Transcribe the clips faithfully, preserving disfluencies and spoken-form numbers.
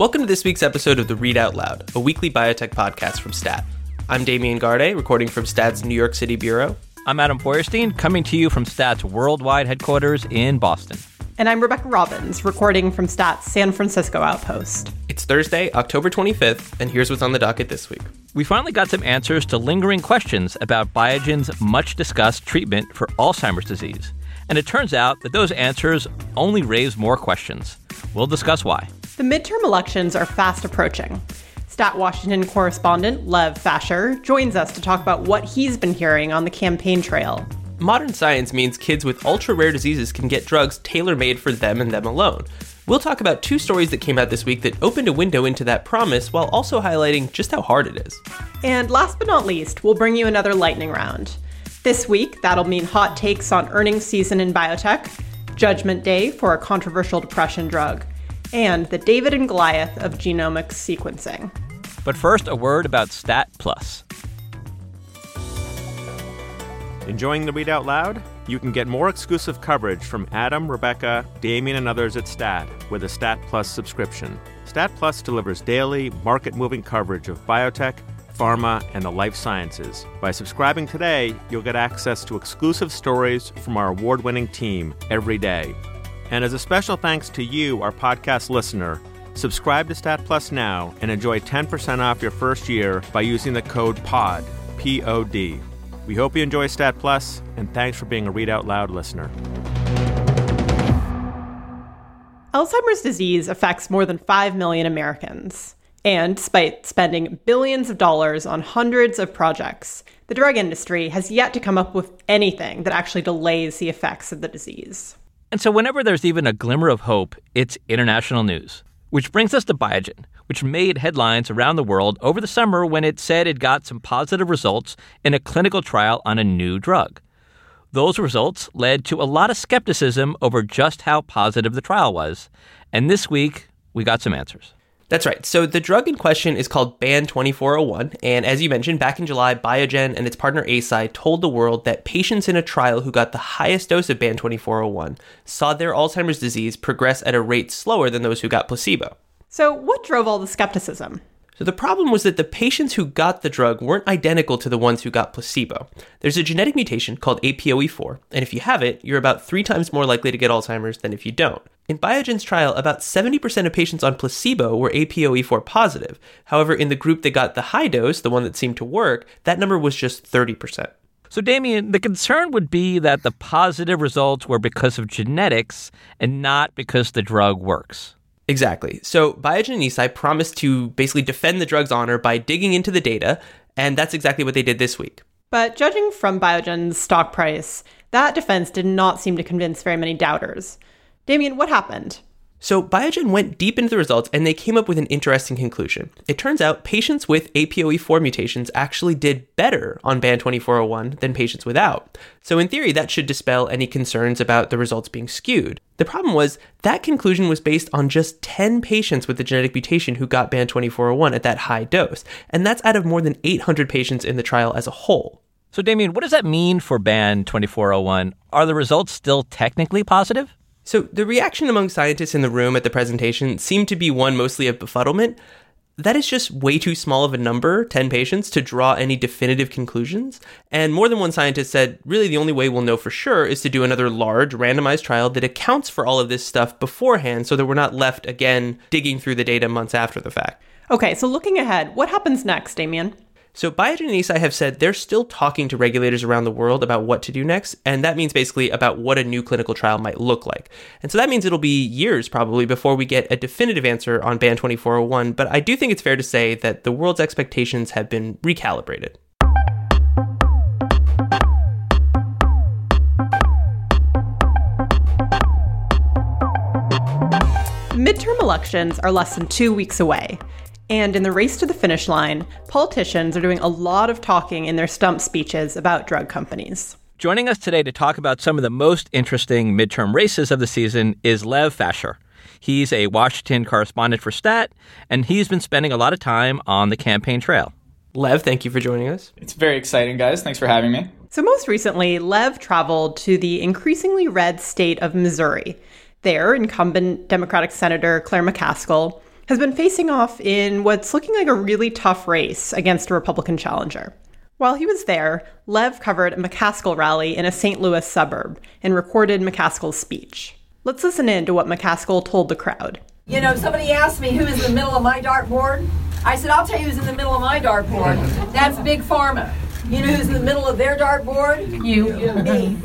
Welcome to this week's episode of The Read Out Loud, a weekly biotech podcast from Stat. I'm Damian Garde, recording from Stat's New York City bureau. I'm Adam Feuerstein, coming to you from Stat's worldwide headquarters in Boston. And I'm Rebecca Robbins, recording from Stat's San Francisco outpost. It's Thursday, October twenty-fifth, and here's what's on the docket this week. We finally got some answers to lingering questions about Biogen's much-discussed treatment for Alzheimer's disease. And it turns out that those answers only raise more questions. We'll discuss why. The midterm elections are fast approaching. Stat Washington correspondent Lev Fasher joins us to talk about what he's been hearing on the campaign trail. Modern science means kids with ultra-rare diseases can get drugs tailor-made for them and them alone. We'll talk about two stories that came out this week that opened a window into that promise while also highlighting just how hard it is. And last but not least, we'll bring you another lightning round. This week, that'll mean hot takes on earnings season in biotech, Judgment Day for a controversial depression drug, and the David and Goliath of genomics sequencing. But first, a word about Stat Plus. Enjoying the Read Out Loud? You can get more exclusive coverage from Adam, Rebecca, Damian, and others at Stat with a Stat Plus subscription. Stat Plus delivers daily, market-moving coverage of biotech, pharma, and the life sciences. By subscribing today, you'll get access to exclusive stories from our award-winning team every day. And as a special thanks to you, our podcast listener, subscribe to Stat Plus now and enjoy ten percent off your first year by using the code POD, P O D. We hope you enjoy Stat Plus, and thanks for being a Read Out Loud listener. Alzheimer's disease affects more than five million Americans. And despite spending billions of dollars on hundreds of projects, the drug industry has yet to come up with anything that actually delays the effects of the disease. And so whenever there's even a glimmer of hope, it's international news. Which brings us to Biogen, which made headlines around the world over the summer when it said it got some positive results in a clinical trial on a new drug. Those results led to a lot of skepticism over just how positive the trial was. And this week, we got some answers. That's right. So the drug in question is called B A N twenty-four oh one, and as you mentioned, back in July, Biogen and its partner Eisai told the world that patients in a trial who got the highest dose of B A N twenty-four oh one saw their Alzheimer's disease progress at a rate slower than those who got placebo. So what drove all the skepticism? So the problem was that the patients who got the drug weren't identical to the ones who got placebo. There's a genetic mutation called A P O E four, and if you have it, you're about three times more likely to get Alzheimer's than if you don't. In Biogen's trial, about seventy percent of patients on placebo were A P O E four positive. However, in the group that got the high dose, the one that seemed to work, that number was just thirty percent. So, Damian, the concern would be that the positive results were because of genetics and not because the drug works. Exactly. So Biogen and Eisai promised to basically defend the drug's honor by digging into the data, and that's exactly what they did this week. But judging from Biogen's stock price, that defense did not seem to convince very many doubters. Damian, what happened? So Biogen went deep into the results, and they came up with an interesting conclusion. It turns out patients with A P O E four mutations actually did better on B A N twenty-four oh one than patients without. So in theory, that should dispel any concerns about the results being skewed. The problem was that conclusion was based on just ten patients with the genetic mutation who got B A N twenty-four oh one at that high dose, and that's out of more than eight hundred patients in the trial as a whole. So Damian, what does that mean for B A N twenty-four oh one? Are the results still technically positive? So the reaction among scientists in the room at the presentation seemed to be one mostly of befuddlement. That is just way too small of a number, ten patients, to draw any definitive conclusions. And more than one scientist said, really the only way we'll know for sure is to do another large randomized trial that accounts for all of this stuff beforehand so that we're not left, again, digging through the data months after the fact. Okay, so looking ahead, what happens next, Damian? So Biogen and Eisai have said they're still talking to regulators around the world about what to do next, and that means basically about what a new clinical trial might look like. And so that means it'll be years probably before we get a definitive answer on B A N twenty-four oh one, but I do think it's fair to say that the world's expectations have been recalibrated. Midterm elections are less than two weeks away. And in the race to the finish line, politicians are doing a lot of talking in their stump speeches about drug companies. Joining us today to talk about some of the most interesting midterm races of the season is Lev Fasher. He's a Washington correspondent for Stat, and he's been spending a lot of time on the campaign trail. Lev, thank you for joining us. It's very exciting, guys. Thanks for having me. So most recently, Lev traveled to the increasingly red state of Missouri. There, incumbent Democratic Senator Claire McCaskill has been facing off in what's looking like a really tough race against a Republican challenger. While he was there, Lev covered a McCaskill rally in a Saint Louis suburb and recorded McCaskill's speech. Let's listen in to what McCaskill told the crowd. You know, somebody asked me who is in the middle of my dartboard. I said, I'll tell you who's in the middle of my dartboard. That's Big Pharma. You know who's in the middle of their dartboard? You. Me.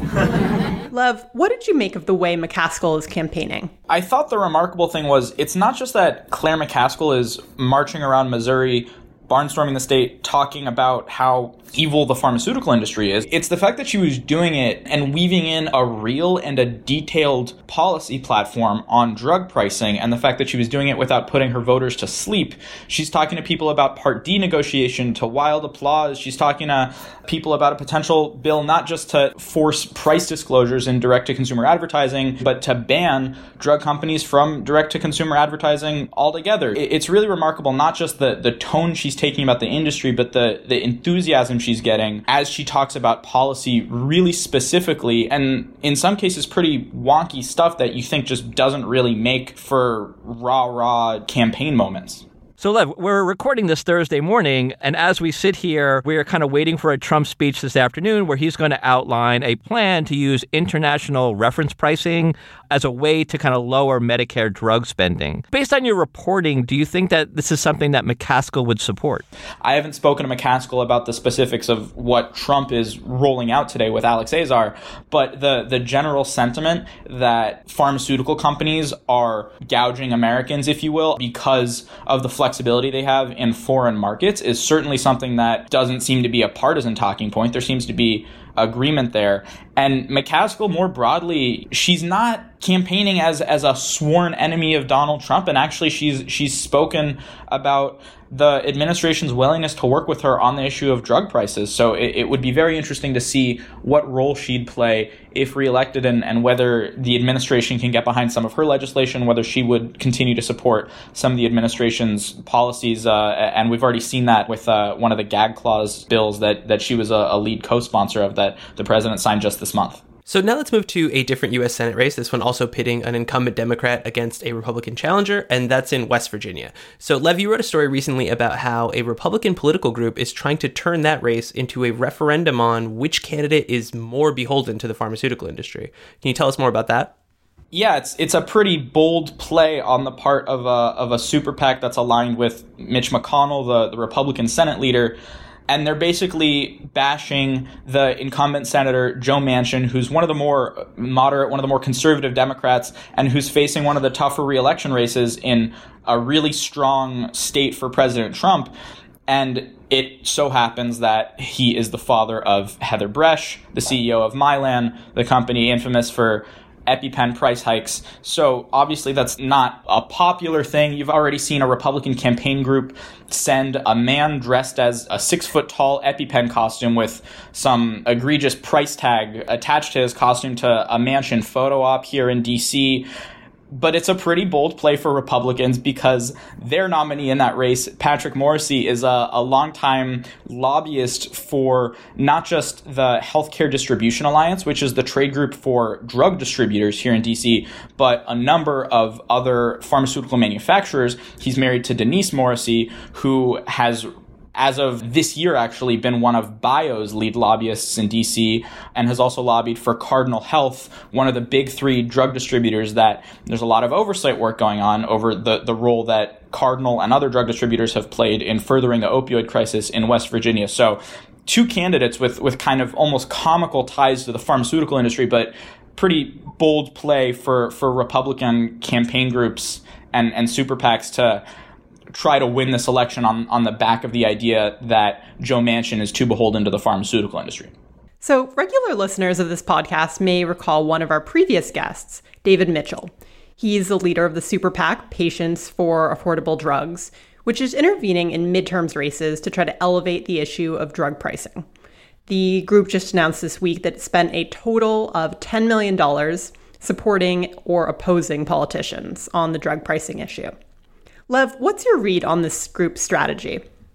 Lev, what did you make of the way McCaskill is campaigning? I thought the remarkable thing was it's not just that Claire McCaskill is marching around Missouri, barnstorming the state, talking about how evil the pharmaceutical industry is. It's the fact that she was doing it and weaving in a real and a detailed policy platform on drug pricing, and the fact that she was doing it without putting her voters to sleep. She's talking to people about Part D negotiation to wild applause. She's talking to people about a potential bill not just to force price disclosures in direct-to-consumer advertising, but to ban drug companies from direct-to-consumer advertising altogether. It's really remarkable, not just the, the tone she's taking about the industry, but the, the enthusiasm she's getting as she talks about policy really specifically, and in some cases pretty wonky stuff that you think just doesn't really make for rah-rah campaign moments. So, Lev, we're recording this Thursday morning, and as we sit here, we're kind of waiting for a Trump speech this afternoon where he's going to outline a plan to use international reference pricing as a way to kind of lower Medicare drug spending. Based on your reporting, do you think that this is something that McCaskill would support? I haven't spoken to McCaskill about the specifics of what Trump is rolling out today with Alex Azar, but the, the general sentiment that pharmaceutical companies are gouging Americans, if you will, because of the flexibility they have in foreign markets is certainly something that doesn't seem to be a partisan talking point. There seems to be agreement there. And McCaskill, more broadly, she's not campaigning as as a sworn enemy of Donald Trump, and actually she's she's spoken about the administration's willingness to work with her on the issue of drug prices. So it, it would be very interesting to see what role she'd play if reelected, and, and whether the administration can get behind some of her legislation, whether she would continue to support some of the administration's policies. Uh, and we've already seen that with uh, one of the gag clause bills that, that she was a, a lead co-sponsor of that the president signed just this month. So now let's move to a different U S Senate race, this one also pitting an incumbent Democrat against a Republican challenger, and that's in West Virginia. So, Lev, you wrote a story recently about how a Republican political group is trying to turn that race into a referendum on which candidate is more beholden to the pharmaceutical industry. Can you tell us more about that? Yeah, it's it's a pretty bold play on the part of a, of a super PAC that's aligned with Mitch McConnell, the, the Republican Senate leader. And they're basically bashing the incumbent Senator Joe Manchin, who's one of the more moderate, one of the more conservative Democrats, and who's facing one of the tougher re-election races in a really strong state for President Trump. And it so happens that he is the father of Heather Bresch, the C E O of Mylan, the company infamous for EpiPen price hikes. So obviously that's not a popular thing. You've already seen a Republican campaign group send a man dressed as a six foot tall EpiPen costume with some egregious price tag attached to his costume to a Manchin photo op here in D C. But it's a pretty bold play for Republicans because their nominee in that race, Patrick Morrisey, is a, a longtime lobbyist for not just the Healthcare Distribution Alliance, which is the trade group for drug distributors here in D C, but a number of other pharmaceutical manufacturers. He's married to Denise Morrisey, who has, as of this year, actually been one of Bio's lead lobbyists in D C, and has also lobbied for Cardinal Health, one of the big three drug distributors that there's a lot of oversight work going on over the, the role that Cardinal and other drug distributors have played in furthering the opioid crisis in West Virginia. So two candidates with, with kind of almost comical ties to the pharmaceutical industry, but pretty bold play for, for Republican campaign groups and, and super PACs to try to win this election on, on the back of the idea that Joe Manchin is too beholden to the pharmaceutical industry. So regular listeners of this podcast may recall one of our previous guests, David Mitchell. He's the leader of the super PAC, Patients for Affordable Drugs, which is intervening in midterms races to try to elevate the issue of drug pricing. The group just announced this week that it spent a total of ten million dollars supporting or opposing politicians on the drug pricing issue. Lev, what's your read on this group's strategy?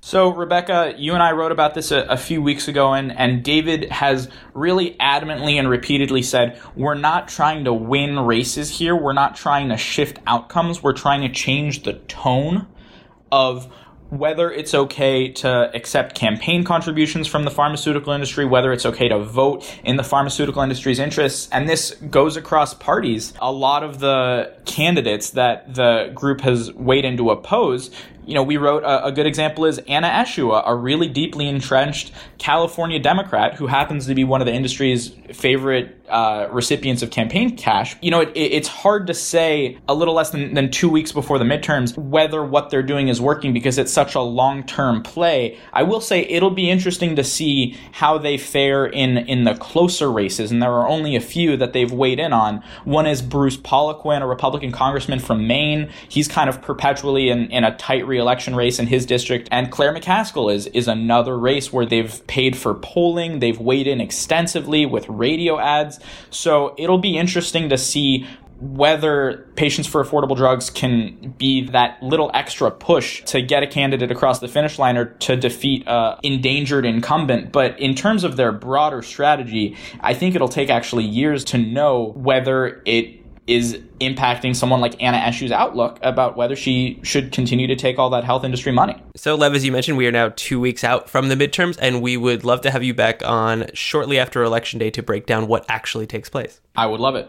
So, Rebecca, you and I wrote about this a, a few weeks ago, and, and David has really adamantly and repeatedly said, we're not trying to win races here. We're not trying to shift outcomes. We're trying to change the tone of whether it's okay to accept campaign contributions from the pharmaceutical industry, whether it's okay to vote in the pharmaceutical industry's interests. And this goes across parties. A lot of the candidates that the group has weighed in to oppose, you know, we wrote a, a good example is Anna Eshoo, a really deeply entrenched California Democrat who happens to be one of the industry's favorite uh, recipients of campaign cash. You know, it, it's hard to say a little less than, than two weeks before the midterms whether what they're doing is working because it's such a long-term play. I will say it'll be interesting to see how they fare in, in the closer races, and there are only a few that they've weighed in on. One is Bruce Poliquin, a Republican congressman from Maine. He's kind of perpetually in, in a tight re-election race in his district. And Claire McCaskill is, is another race where they've paid for polling. They've weighed in extensively with radio ads. So it'll be interesting to see whether Patients for Affordable Drugs can be that little extra push to get a candidate across the finish line or to defeat an endangered incumbent. But in terms of their broader strategy, I think it'll take actually years to know whether it is impacting someone like Anna Eshoo's outlook about whether she should continue to take all that health industry money. So, Lev, as you mentioned, we are now two weeks out from the midterms, and we would love to have you back on shortly after Election Day to break down what actually takes place. I would love it.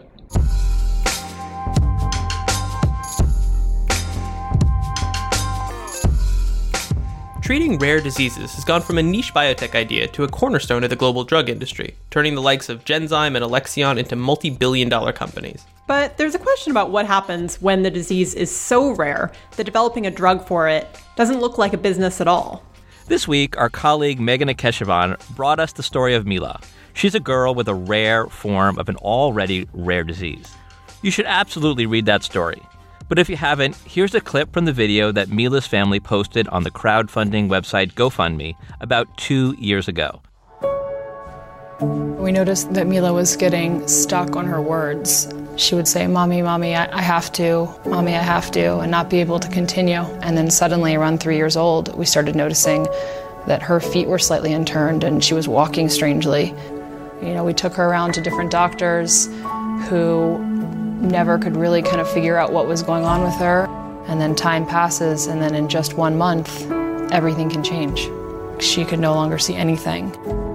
Treating rare diseases has gone from a niche biotech idea to a cornerstone of the global drug industry, turning the likes of Genzyme and Alexion into multi-billion dollar companies. But there's a question about what happens when the disease is so rare that developing a drug for it doesn't look like a business at all. This week, our colleague Meghana Keshavan brought us the story of Mila. She's a girl with a rare form of an already rare disease. You should absolutely read that story. But if you haven't, here's a clip from the video that Mila's family posted on the crowdfunding website GoFundMe about two years ago. We noticed that Mila was getting stuck on her words. She would say, "Mommy, Mommy, I, I have to, Mommy, I have to," and not be able to continue. And then suddenly, around three years old, we started noticing that her feet were slightly unturned and she was walking strangely. You know, we took her around to different doctors who never could really kind of figure out what was going on with her. And then time passes, and then in just one month, everything can change. She could no longer see anything.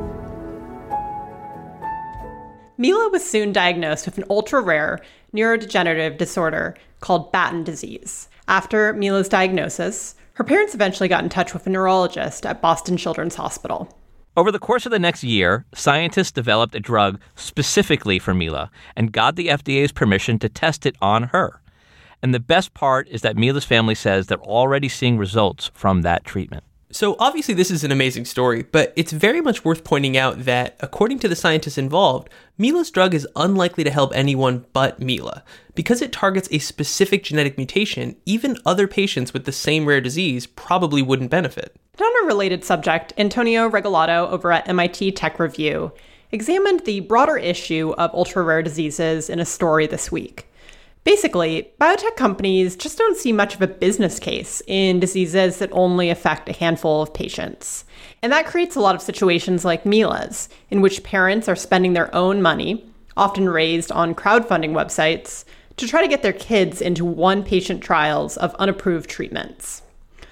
Mila was soon diagnosed with an ultra-rare neurodegenerative disorder called Batten disease. After Mila's diagnosis, her parents eventually got in touch with a neurologist at Boston Children's Hospital. Over the course of the next year, scientists developed a drug specifically for Mila and got the F D A's permission to test it on her. And the best part is that Mila's family says they're already seeing results from that treatment. So obviously this is an amazing story, but it's very much worth pointing out that, according to the scientists involved, Mila's drug is unlikely to help anyone but Mila. Because it targets a specific genetic mutation, even other patients with the same rare disease probably wouldn't benefit. And on a related subject, Antonio Regalado over at M I T Tech Review examined the broader issue of ultra-rare diseases in a story this week. Basically, biotech companies just don't see much of a business case in diseases that only affect a handful of patients. And that creates a lot of situations like Mila's, in which parents are spending their own money, often raised on crowdfunding websites, to try to get their kids into one-patient trials of unapproved treatments.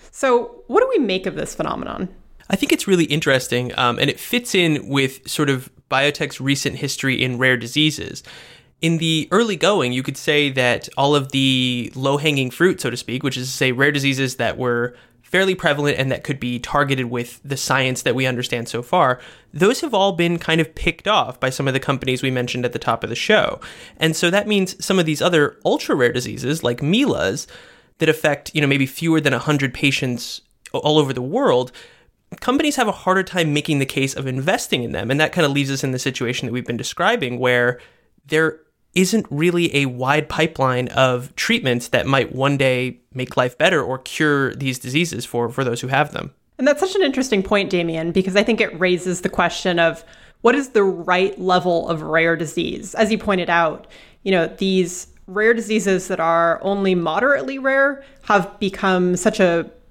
So, what do we make of this phenomenon? I think it's really interesting, um, and it fits in with sort of biotech's recent history in rare diseases. In the early going, you could say that all of the low-hanging fruit, so to speak, which is to say rare diseases that were fairly prevalent and that could be targeted with the science that we understand so far, those have all been kind of picked off by some of the companies we mentioned at the top of the show. And so that means some of these other ultra-rare diseases, like Mila's, that affect, you know, maybe fewer than one hundred patients all over the world, companies have a harder time making the case of investing in them. And that kind of leaves us in the situation that we've been describing, where there isn't really a wide pipeline of treatments that might one day make life better or cure these diseases for, for those who have them. And that's such an interesting point, Damien, because I think it raises the question of what is the right level of rare disease? As you pointed out, you know, these rare diseases that are only moderately rare have become such a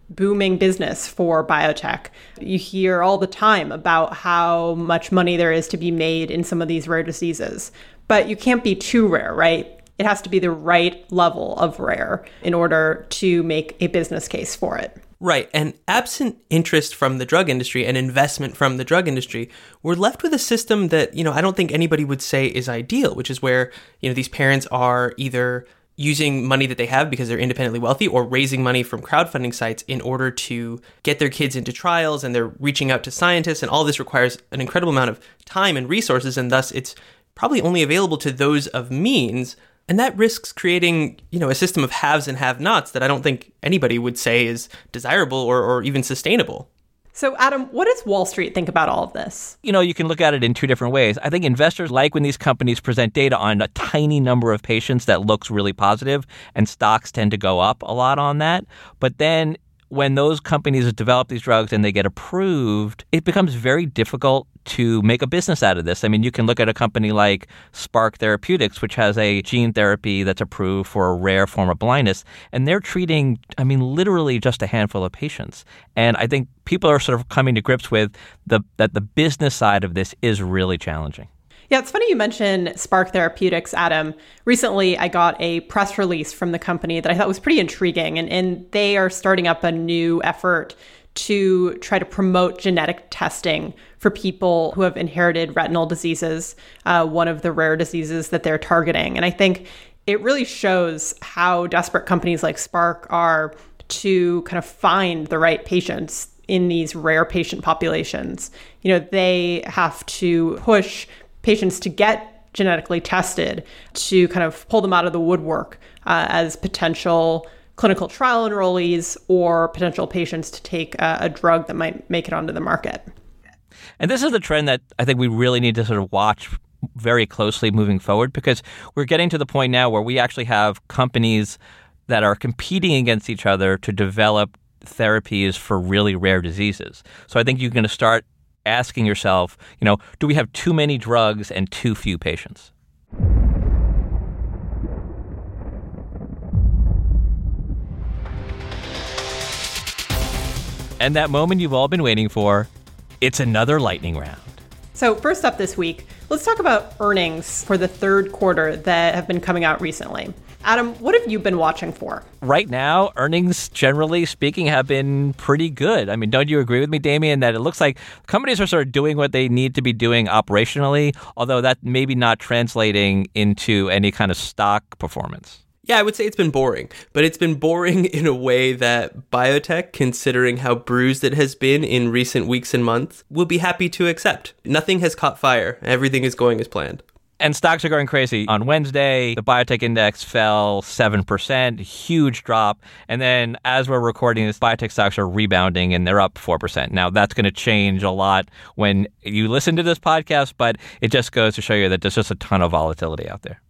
booming business for biotech. You hear all the time about how much money there is to be made in some of these rare diseases. But you can't be too rare, right? It has to be the right level of rare in order to make a business case for it. Right. And absent interest from the drug industry and investment from the drug industry, we're left with a system that, you know, I don't think anybody would say is ideal, which is where, you know, these parents are either using money that they have because they're independently wealthy or raising money from crowdfunding sites in order to get their kids into trials, and they're reaching out to scientists, and all this requires an incredible amount of time and resources, and thus it's probably only available to those of means. And that risks creating, you know, a system of haves and have-nots that I don't think anybody would say is desirable or, or even sustainable. So, Adam, what does Wall Street think about all of this? You know, you can look at it in two different ways. I think investors like when these companies present data on a tiny number of patients that looks really positive, and stocks tend to go up a lot on that. But then when those companies develop these drugs and they get approved, it becomes very difficult to make a business out of this. I mean, you can look at a company like Spark Therapeutics, which has a gene therapy that's approved for a rare form of blindness, and they're treating, I mean, literally just a handful of patients. And I think people are sort of coming to grips with the that the business side of this is really challenging. Yeah, it's funny you mention Spark Therapeutics, Adam. Recently, I got a press release from the company that I thought was pretty intriguing, and, and they are starting up a new effort to try to promote genetic testing for people who have inherited retinal diseases, uh, one of the rare diseases that they're targeting. And I think it really shows how desperate companies like Spark are to kind of find the right patients in these rare patient populations. You know, they have to push patients to get genetically tested to kind of pull them out of the woodwork uh, as potential clinical trial enrollees or potential patients to take a, a drug that might make it onto the market. And this is the trend that I think we really need to sort of watch very closely moving forward, because we're getting to the point now where we actually have companies that are competing against each other to develop therapies for really rare diseases. So I think you're going to start asking yourself, you know, do we have too many drugs and too few patients? And that moment you've all been waiting for, it's another lightning round. So first up this week, let's talk about earnings for the third quarter that have been coming out recently. Adam, what have you been watching for? Right now, earnings, generally speaking, have been pretty good. I mean, don't you agree with me, Damien, that it looks like companies are sort of doing what they need to be doing operationally, although that maybe not translating into any kind of stock performance? Yeah, I would say it's been boring, but it's been boring in a way that biotech, considering how bruised it has been in recent weeks and months, will be happy to accept. Nothing has caught fire. Everything is going as planned. And stocks are going crazy. On Wednesday, the biotech index fell seven percent, huge drop. And then as we're recording this, biotech stocks are rebounding and they're up four percent. Now, that's going to change a lot when you listen to this podcast, but it just goes to show you that there's just a ton of volatility out there.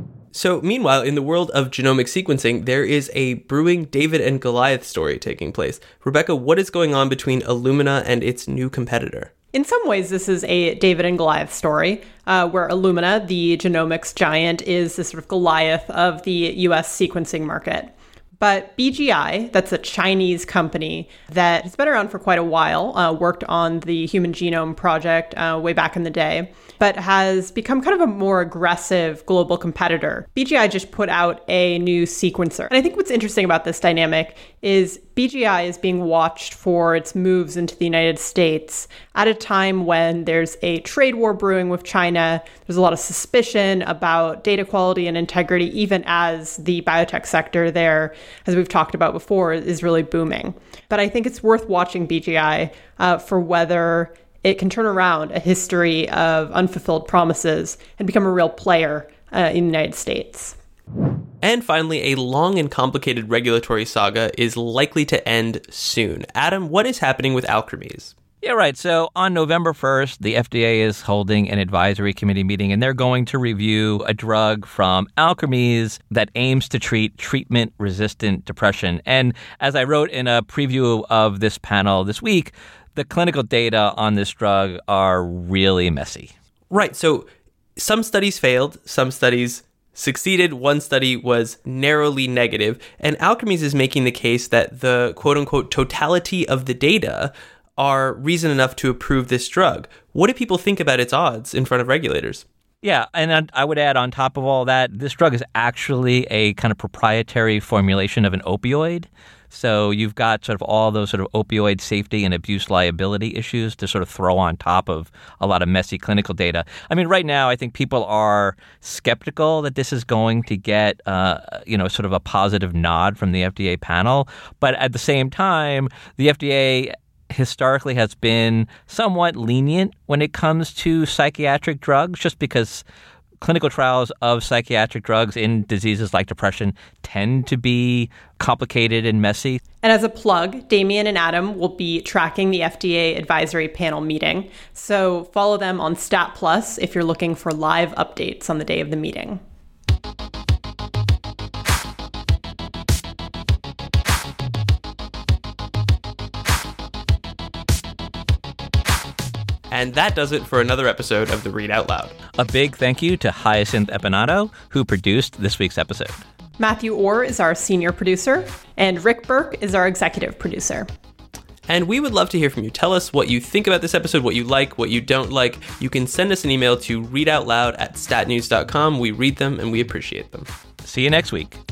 So meanwhile, in the world of genomic sequencing, there is a brewing David and Goliath story taking place. Rebecca, what is going on between Illumina and its new competitor? In some ways, this is a David and Goliath story, uh, where Illumina, the genomics giant, is the sort of Goliath of the U S sequencing market. But B G I, that's a Chinese company that has been around for quite a while, uh, worked on the Human Genome Project uh, way back in the day, but has become kind of a more aggressive global competitor. B G I just put out a new sequencer. And I think what's interesting about this dynamic is B G I is being watched for its moves into the United States at a time when there's a trade war brewing with China. There's a lot of suspicion about data quality and integrity, even as the biotech sector there, as we've talked about before, is really booming. But I think it's worth watching B G I uh, for whether it can turn around a history of unfulfilled promises and become a real player uh, in the United States. And finally, a long and complicated regulatory saga is likely to end soon. Adam, what is happening with Alkermes? Yeah, right. So on November first, the F D A is holding an advisory committee meeting, and they're going to review a drug from Alkermes that aims to treat treatment-resistant depression. And as I wrote in a preview of this panel this week, the clinical data on this drug are really messy. Right. So some studies failed, some studies succeeded, one study was narrowly negative, and Alkermes is making the case that the quote-unquote totality of the data are reason enough to approve this drug. What do people think about its odds in front of regulators? Yeah, and I would add on top of all that, this drug is actually a kind of proprietary formulation of an opioid. So you've got sort of all those sort of opioid safety and abuse liability issues to sort of throw on top of a lot of messy clinical data. I mean, right now, I think people are skeptical that this is going to get, uh, you know, sort of a positive nod from the F D A panel. But at the same time, the F D A historically has been somewhat lenient when it comes to psychiatric drugs, just because clinical trials of psychiatric drugs in diseases like depression tend to be complicated and messy. And as a plug, Damien and Adam will be tracking the F D A advisory panel meeting. So follow them on Stat Plus if you're looking for live updates on the day of the meeting. And that does it for another episode of the Read Out Loud. A big thank you to Hyacinth Epinato, who produced this week's episode. Matthew Orr is our senior producer, and Rick Burke is our executive producer. And we would love to hear from you. Tell us what you think about this episode, what you like, what you don't like. You can send us an email to readoutloud at statnews dot com. We read them and we appreciate them. See you next week.